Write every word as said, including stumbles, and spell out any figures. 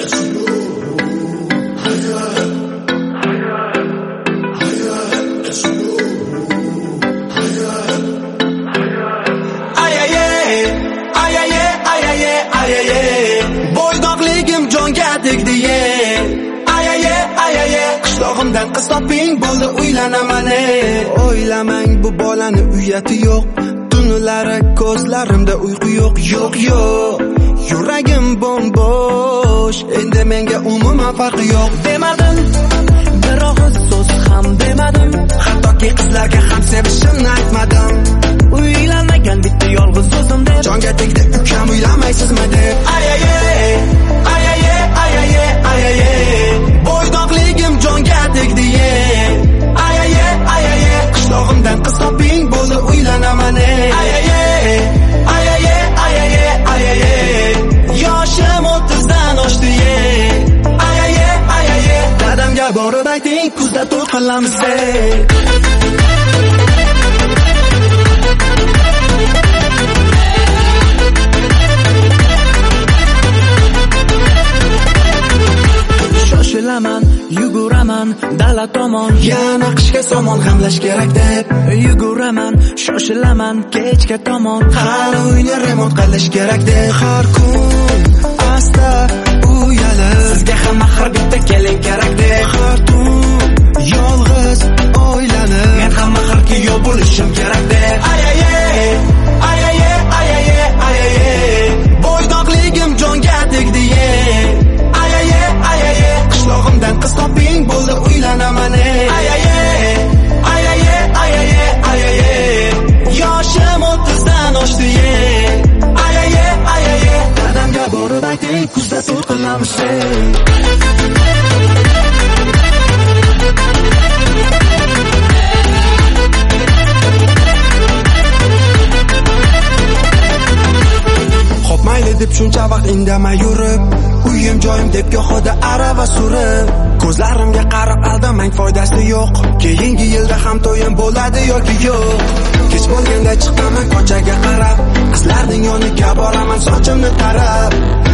Bo'ydoqligim jonga tegdi ye. Ayaye ayaye qishlog'imdan qiz toping bo'ldi uylanaman. O'ylamang bu bolani uyati yo'q. Tunlari ko'zlarimda uyqu yo'q, yo'q yo'q. Yuragim bo'm-bo'sh. Endi menga umuman farqi yo'q. Demadim, bir og'iz so'z ham demadim. Hattoki qizlarga ham sevishimni aytmadim. Uylanmagan bitta yolg'iz o'zim deb jonga tegdi ukam uylanmaysizmi deb. Ayaye ayaye ayaye ayaye bo'ydoqligim jonga tegdi ye. Ayaye ayaye qishlog'imdan qiz toping bo'ldi uylanaman. Ayaye ayaye ayaye ayaye yoshim o'ttizdan oshdi ye. Ayaye ayaye dadamga borib ayting kuzda to'qilamiz. Shoshilaman, yuguraman dala tomon, yana qishga somon g'amlash kerak deb yuguraman, shoshilaman kechga tomon, har uyni remont qilish kerak deb. Har kun asta uyalib sizga ham axir bitta kelin kerak deb. Har tun yolg'iz o'ylanib men ham axirki yo'q bo'lishim kerak deb. Ayaye ayaye ayaye ayaye bo'ydoqligim jonga tegdi ye. Ayaye ayaye qishlog'imdan qiz toping bo'ldi uylanaman. Ayaye ayaye ayaye ayaye yoshim o'ttizdan oshdi ye. Ayaye ayaye dadamga borib ayting kuzda to'y qilamiz. Xo'p mayli deb shuncha vaqt indamay yurib, uyim joyim deb go'xoda arava surib, ko'zlarimga qarab aldamang foydasi yo'q. Keyingi yilda ham to'yim bo'ladi yoki yo'q. Kech bo'lganda chiqaman ko'chaga qarab, qizlarning yoniga boraman sochimni tarab.